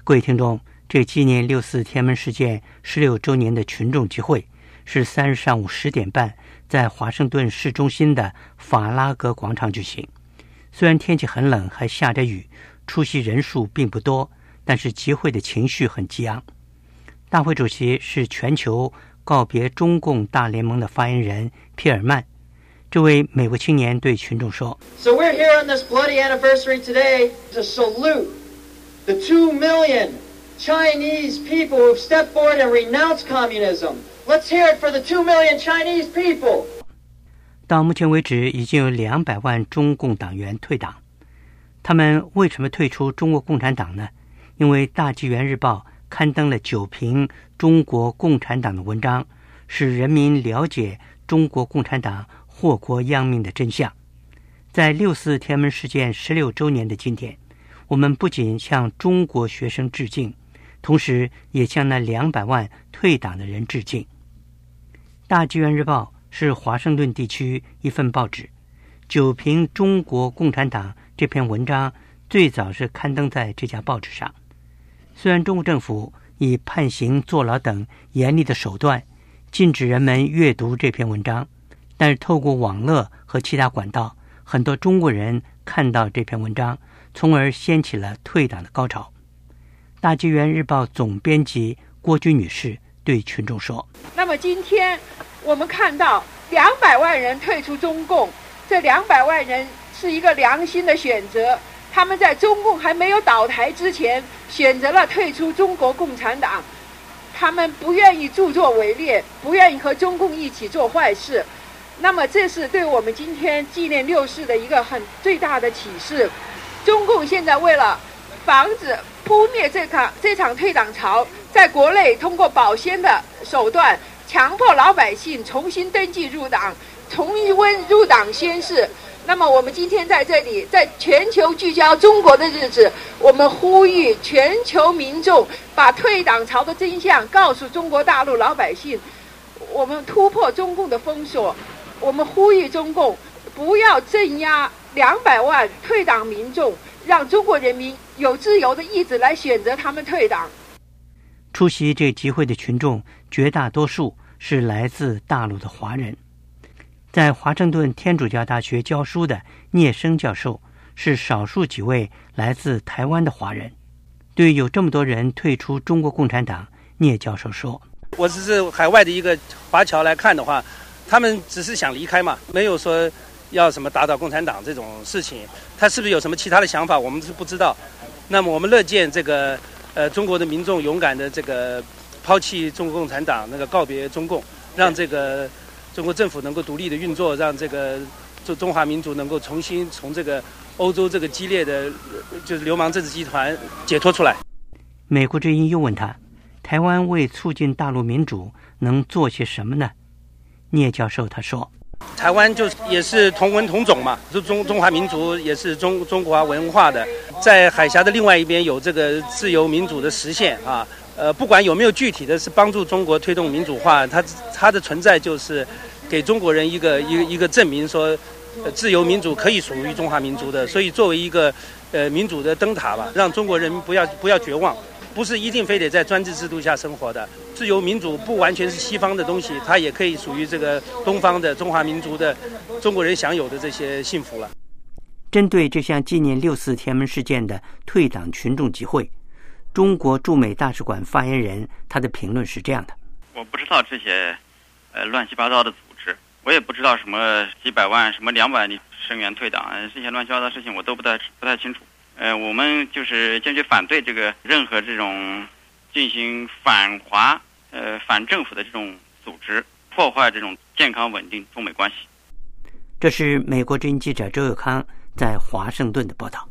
各位听众，这纪念6·4天安门事件16周年的群众集会是3日上午10点半在华盛顿市中心的法拉格广场举行。虽然天气很冷，还下着雨，出席人数并不多，但是集会的情绪很激昂。大会主席是全球告别中共大联盟的发言人皮尔曼。这位美国青年对群众说 So we're here on this bloody anniversary today to salute the 2 million Chinese people who've stepped forward and renounced communism. Let's hear it for the 2 million Chinese people. 到目前为止，已经有200万中共党员退党。他们为什么退出中国共产党呢？因为《大纪元日报》刊登了9评中国共产党的文章，使人民了解中国共产党祸国殃民的真相。在6·4天安门事件16周年的今天，我们不仅向中国学生致敬，同时也向那200万退党的人致敬。《大纪元日报》是华盛顿地区一份报纸，9评中国共产党这篇文章最早是刊登在这家报纸上。虽然中国政府以判刑、坐牢等严厉的手段禁止人们阅读这篇文章，但是透过网络和其他管道，很多中国人看到这篇文章，从而掀起了退党的高潮。大纪元日报总编辑郭军女士对群众说， 那么今天我们看到200万人退出中共，这200万人是一个良心的选择，他们在中共还没有倒台之前选择了退出中国共产党，他们不愿意助纣为虐，不愿意和中共一起做坏事。那么这是对我们今天纪念6·4的一个最大的启示。中共现在为了防止扑灭这场退党潮，在国内通过保鲜的手段强迫老百姓重新登记入党，重温入党宣誓。那么我们今天在这里，在全球聚焦中国的日子，我们呼吁全球民众把退党潮的真相告诉中国大陆老百姓，我们突破中共的封锁，我们呼吁中共不要镇压200万退党民众，让中国人民有自由的意志来选择他们退党。 出席这集会的群众绝大多数是来自大陆的华人。在华盛顿天主教大学教书的聂生教授是少数几位来自台湾的华人。对于有这么多人退出中国共产党，聂教授说， 我只是海外的一个华侨来看的话，他们只是想离开嘛，没有说要什么打倒共产党这种事情，他是不是有什么其他的想法，我们是不知道。那么我们乐见这个中国的民众勇敢的这个抛弃中国共产党，那个告别中共，让这个中国政府能够独立的运作，让这个中华民族能够重新从这个欧洲这个激烈的就是流氓政治集团解脱出来。 美国之音又问他，台湾为促进大陆民主能做些什么呢？聂教授他说， 台湾也是同文同种嘛，中华民族也是中华文化的，在海峡的另外一边有这个自由民主的实现啊。不管有没有具体的是帮助中国推动民主化，它的存在就是给中国人一个证明说，自由民主可以属于中华民族的。所以作为一个民主的灯塔吧，让中国人民不要绝望，不是一定非得在专制制度下生活的。自由民主不完全是西方的东西，它也可以属于这个东方的中华民族的中国人享有的这些幸福了。 针对这项纪念6·4天安门事件的退党群众集会，中国驻美大使馆发言人他的评论是这样的， 我不知道这些乱七八糟的组织，我也不知道什么几百万什么200万声援退党，这些乱七八糟的事情我都不太清楚。我们就是坚决反对这个任何这种进行反华反政府的这种组织，破坏这种健康稳定中美关系。 这是美国之音记者周友康在华盛顿的报道。